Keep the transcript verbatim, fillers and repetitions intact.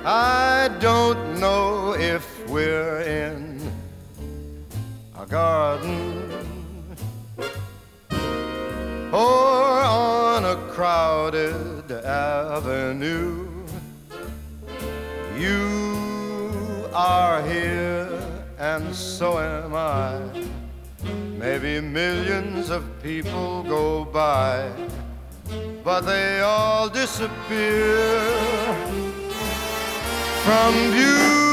I don't know if we're in a garden or on a crowded avenue. You are here and so am I. Maybe millions of people go by, but they all disappear from view.